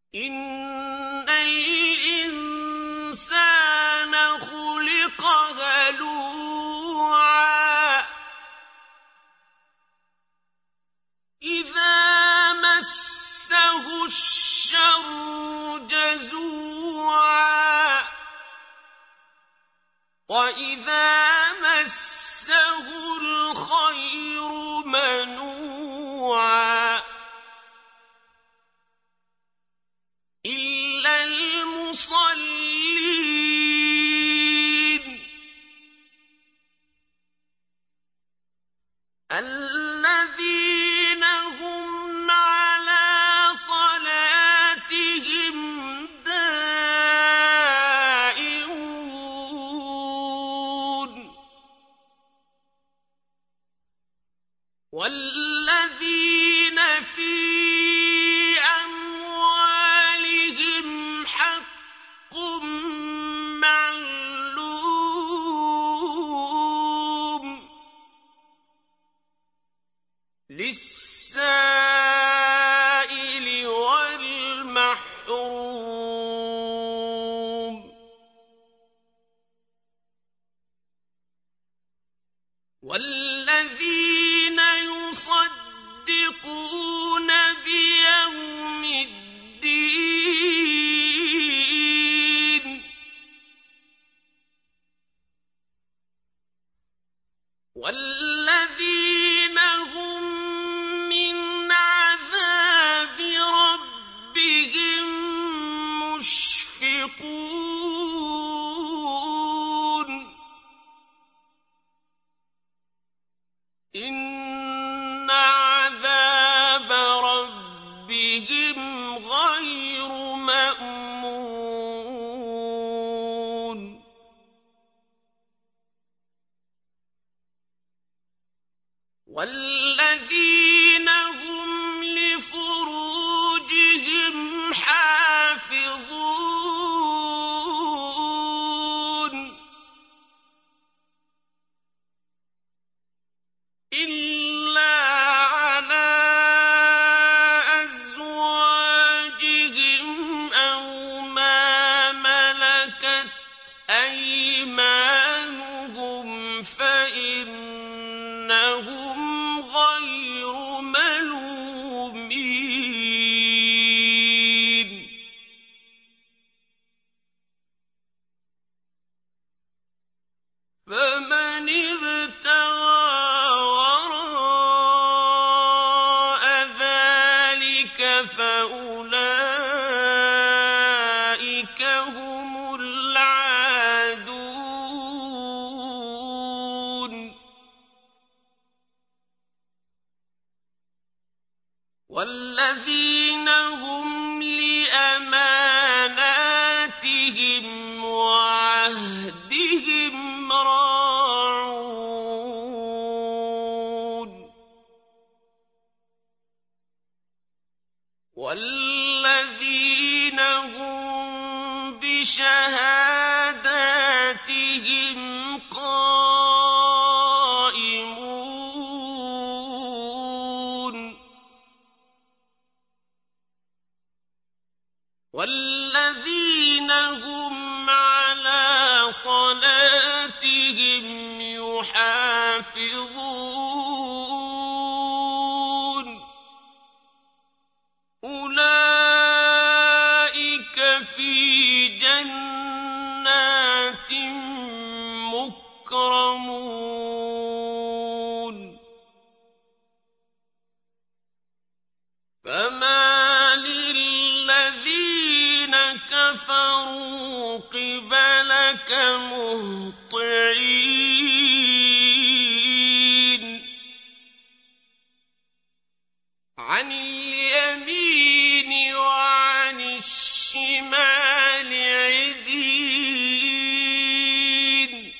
إِنَّ الْإِنسَانَ خُلِقَ هَلُوعًا إِذَا مَسَّهُ الشَّرُّ جَزُوعًا وَإِذَا مَسَّهُ الْخَيْرُ مَنُوعًا إِلَّا الْمُصَلِّينَ الَّذِينَ هُمْ عَلَىٰ صَلَاتِهِمْ دَائِمُونَ وَالَّذِينَ فِي أَمْوَالِهِمْ حَقٌّ مَّعْلُومٌ لِّلسَّائِلِ وَالْمَحْرُومِ وَالَّذِينَ يُصَدِّقُونَ بِيَوْمِ الدِّينِ وَالَّذِينَ هُم مِّنْ عَذَابِ رَبِّهِم مُّشْفِقُونَ إِنَّ عَذَابَ رَبِّهِمْ غَيْرُ مَأْمُونٍ وَالَّذِينَ هُمْ لِفُرُوجِهِمْ حَافِظُونَ إِلَّا عَلَىٰ أَزْوَاجِهِمْ أَوْ مَا مَلَكَتْ أَيْمَانُهُمْ فَإِنَّهُمْ غَيْرُ مَلُومِينَ فَمَنِ ابْتَغَىٰ وَرَاءَ ذَٰلِكَ فَأُولَٰئِكَ هُمُ الْعَادُونَ وَالَّذِينَ هُمْ لِأَمَانَاتِهِمْ وَعَهْدِهِمْ رَاعُونَ وَالَّذِينَ هُم بِشَهَادَاتِهِمْ قَائِمُونَ وَالَّذِينَ هُمْ عَلَىٰ صَلَاتِهِمْ يُحَافِظُونَ أُولَٰئِكَ فِي جَنَّاتٍ مُّكْرَمُونَ فَمَا لِلَّذِينَ كَفَرُوا قِبَلَكَ مُهْطِعِينَ عَنِ الْيَمِينِ وَعَنِ الشِّمَالِ عِزِينَ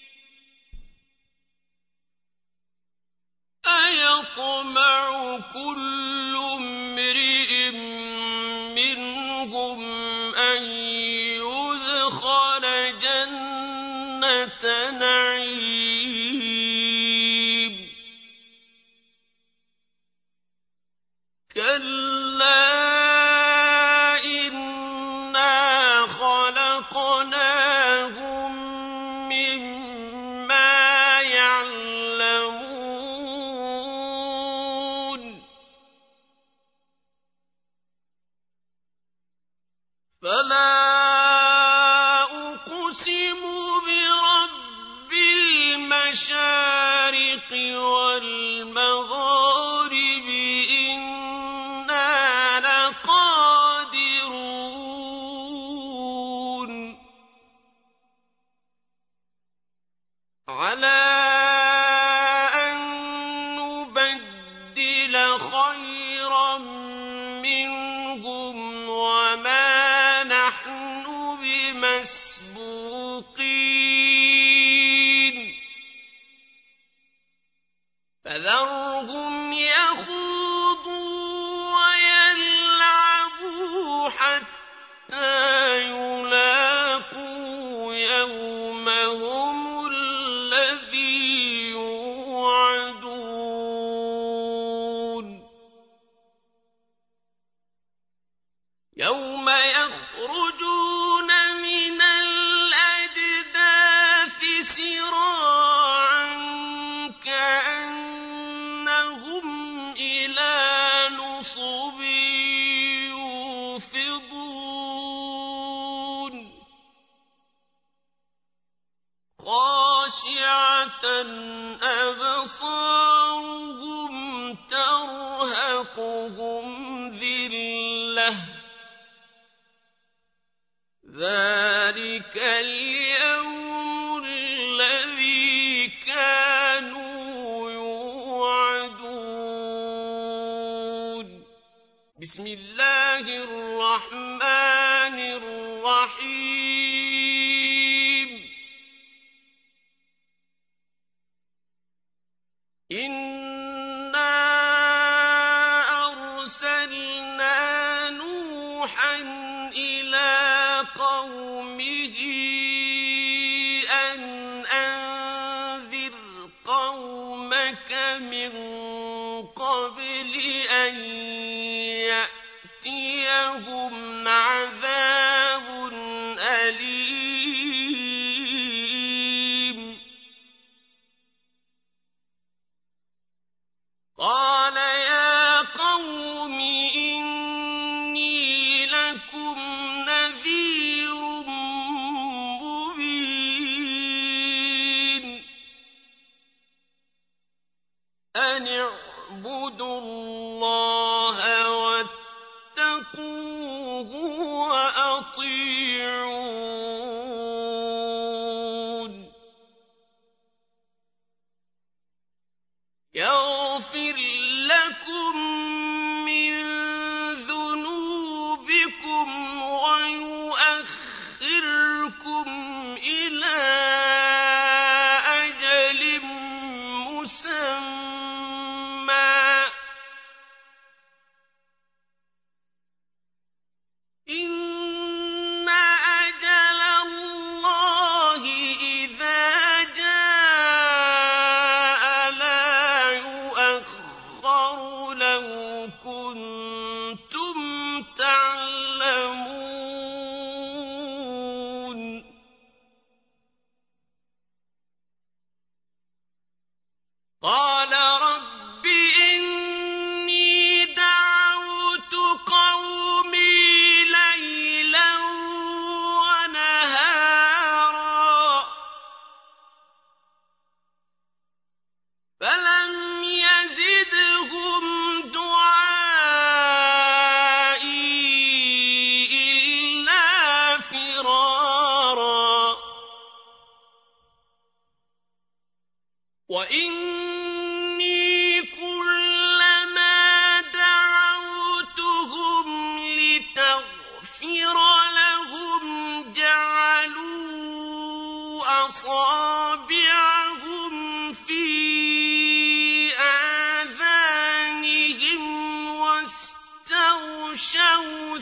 أَيَطْمَعُ كُلُّ امْرِئٍ مِّنْهُمْ أَن يُدْخَلَ جَنَّةَ نَعِيمٍ كَلَّا فَلَا أُقْسِمُ بِرَبِّ الْمَشَارِقِ وَالْمَغَارِبِ إِنَّا لَقَادِرُونَ عَلَىٰ أَن نُّبَدِّلَ خَيْرًا مِّنْهُمْ وَمَا نَحْنُ بِمَسْبُوقِينَ فَذَرْهُمْ يَخُوضُوا وَيَلْعَبُوا حَتَّىٰ يُلَاقُوا يَوْمَهُمُ الَّذِي يُوعَدُونَ يَوْمَ يَخْرُجُونَ مِنَ الْأَجْدَاثِ سِرَاعًا كَأَنَّهُمْ إِلَىٰ نُصُبٍ يُوفِضُونَ خَاشِعَةً أَبْصَارُهُمْ تَرْهَقُهُمْ ذِلَّةٌ ۚ ذَٰلِكَ الْيَوْمُ الَّذِي كَانُوا يُوعَدُونَ بسم الله الرحمن الرحيم إِنَّا أَرْسَلْنَا نُوحًا إِلَىٰ قَوْمِهِ أَنْ أَنذِرْ قَوْمَكَ مِن قَبْلِ أَن يَأْتِيَهُمْ عَذَابٌ أَلِيمٌ قَالَ يَا قَوْمِ إِنِّي لَكُمْ نَذِيرٌ مُّبِينٌ أَنِ اعْبُدُوا اللَّهَ وَاتَّقُوهُ وَأَطِيعُونِ يَغْفِرْ لَكُم مِّن ذُنُوبِكُمْ وَيُؤَخِّرْكُمْ إِلَىٰ أَجَلٍ مُّسَمًّى ۚ إِنَّ أَجَلَ اللَّهِ إِذَا جَاءَ لَا يُؤَخَّرُ ۖ لَوْ كُنتُمْ تَعْلَمُونَ قَالَ رَبِّ إِنِّي دَعَوْتُ قَوْمِي لَيْلًا وَنَهَارًا فَلَمْ يَزِدْهُمْ دُعَائِي إِلَّا فِرَارًا وَإِنِّي كُلَّمَا دَعَوْتُهُمْ لِتَغْفِرَ لَهُمْ جَعَلُوا أَصَابِعَهُمْ فِي آذَانِهِمْ وَاسْتَغْشَوْا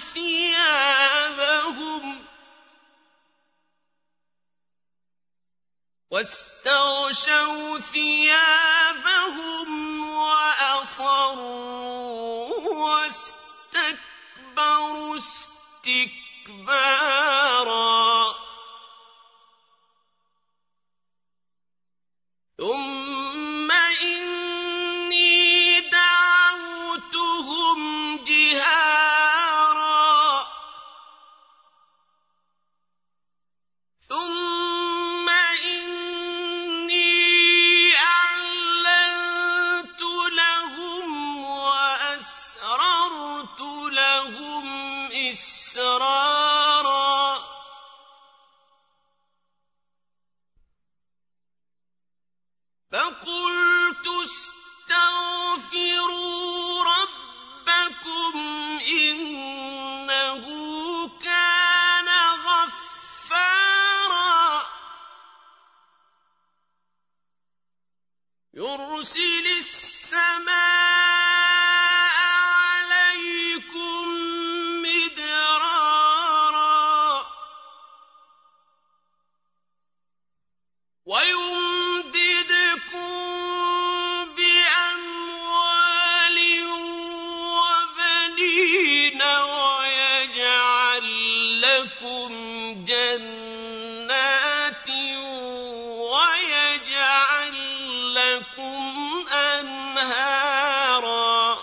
ثِيَابَهُمْ وَأَصَرُّوا وَاسْتَكْبَرُوا اسْتِكْبَارًا ثُمَّ إِنِّي دَعَوْتُهُمْ جِهَارًا إسرارا فقلت استغفروا ربكم إنه كان غفارا يرسل السماء عليكم مدرارا ويمددكم بأموال وبنين ويجعل لكم جنات ويجعل لكم أنهارا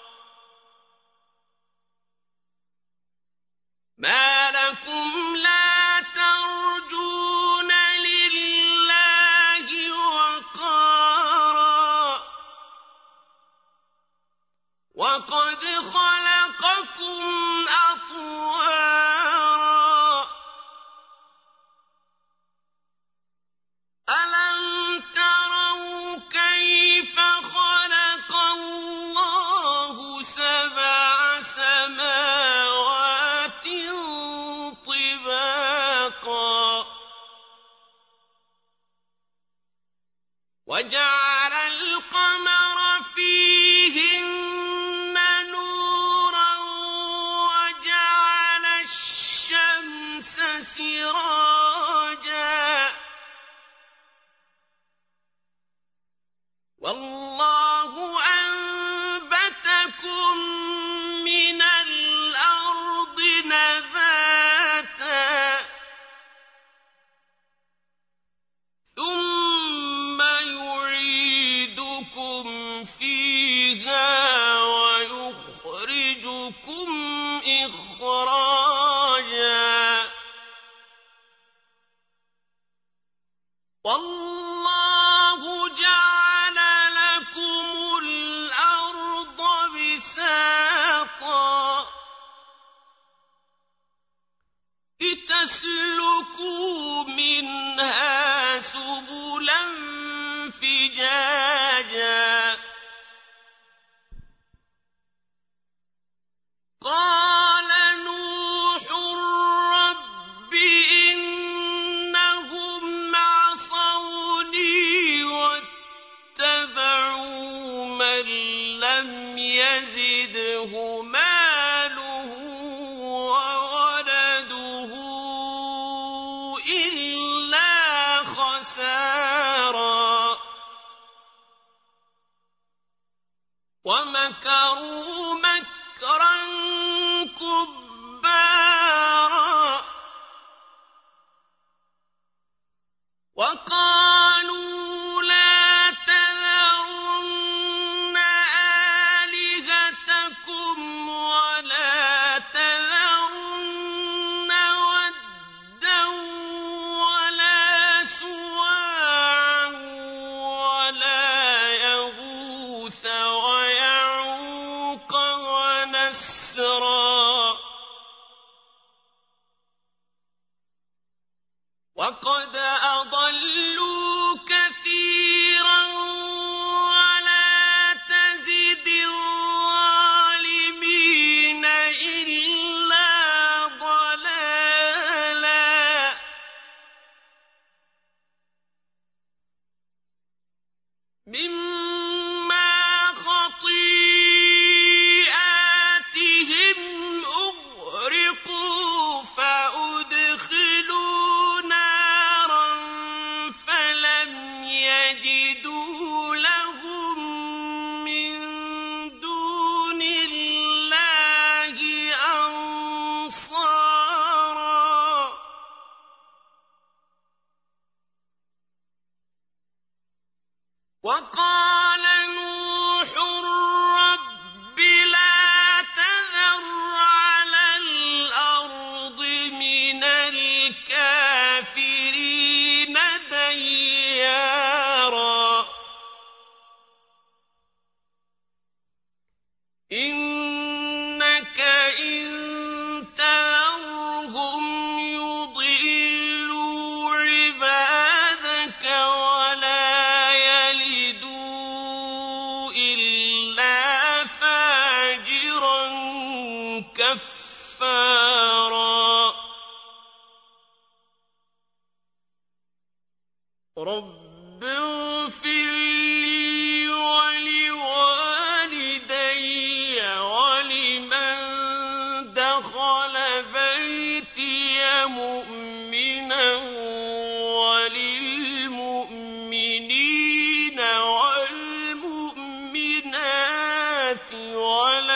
ما لكم لا ترجون لله وقارا وقد خلقكم أطوارا ألم تروا كيف خلق الله سبع سماوات طباقا وجعل القمر فيهن نورا وجعل الشمس سراجا والله أنبتكم من الأرض نباتا ثم يعيدكم فيها ويخرجكم إخراجا والله جعل لكم الأرض بساطا لتسلكوا منها سبلا فجاجا قال نوح رب إنهم عصوني واتبعوا من لم يزده ماله وولده إلا خسارا ومكروا مكرا كبارا وقالوا لا تذرن آلهتكم ولا تذرن ودا ولا سواعا ولا يغوث ويعوق ونسرا وقد أضلوا كثيرا ولا تزد الظالمين إلا ضلالا مما خطيئاتهم أغرقوا فأدخلوا نارا رب اغفر لي ولوالدي ولمن دخل بيتي مؤمنا وللمؤمنين والمؤمنات ولا